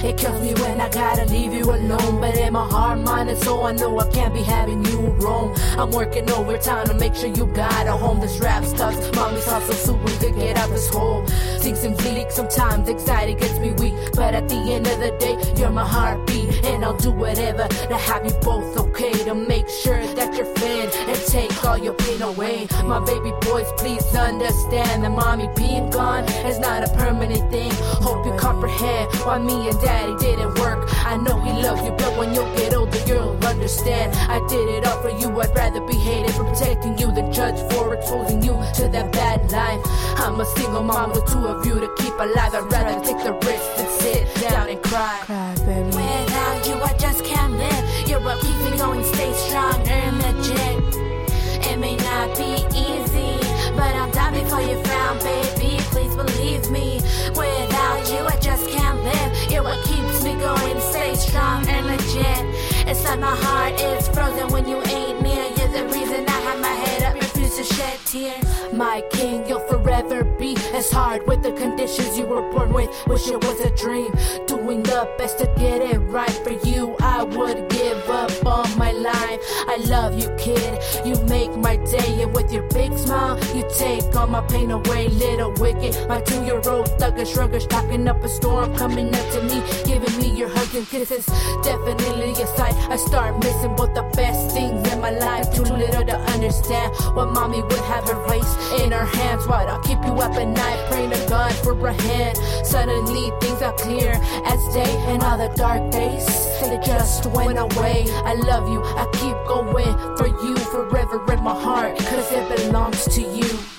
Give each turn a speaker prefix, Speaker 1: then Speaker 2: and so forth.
Speaker 1: It kills me when I gotta leave you alone, but in my heart, mind and soul, I know I can't be having you roam. I'm working overtime to make sure you got a home. This rap stuff, mommy's hustle so we could get out this hole. Things seem bleak, sometimes anxiety gets me weak, but at the end of the day, you're my heartbeat, and I'll do whatever to have you both okay, to make sure that you're fed and take all your pain away. My baby boys, please understand that mommy being gone is not a permanent thing. Hope you comprehend why me and daddy didn't work. I know he loves you, but when you get older, you'll understand. I did it all for you, I'd rather be hated for protecting you than judged for exposing you to that bad life. I'm a single mom with two of you to keep alive. I'd rather take the risk than sit down and cry.
Speaker 2: Baby.
Speaker 1: Without you, I just can't live. You're what keeps me going, stay strong, earn legit. It may not be easy, but I'll die before you frown, baby. Please believe me. Without you, I just can't live. You're what keeps me going, stay strong and legit. It's like my heart is frozen when you ain't near. You're the reason I have my head up, refuse to shed tears. My king, you'll forever be as hard with the conditions you were born with. Wish it was a dream, doing the best to get it right. For you, I would give up on my life. I love you, kid, you make my day. And with your big smile, you take all my pain away. Little wicked, my 2-year-old thuggish, ruggish, talking up a storm, coming up to me, giving me your hugs and kisses. Definitely a sight, I start missing both the best things in my life. Too little to understand what mommy would have her face in her hands. Why'd I keep you up at night, praying to God for a hand? Suddenly things are clear as day, and all the dark days, they just went away. I love you, I keep going for you forever in my heart, cause it belongs to you.